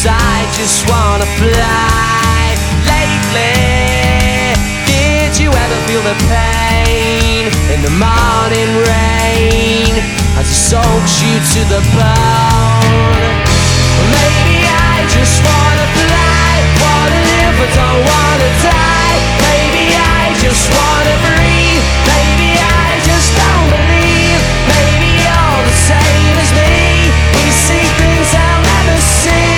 I just wanna fly. Lately, did you ever feel the pain in the morning rain as it soaks you to the bone?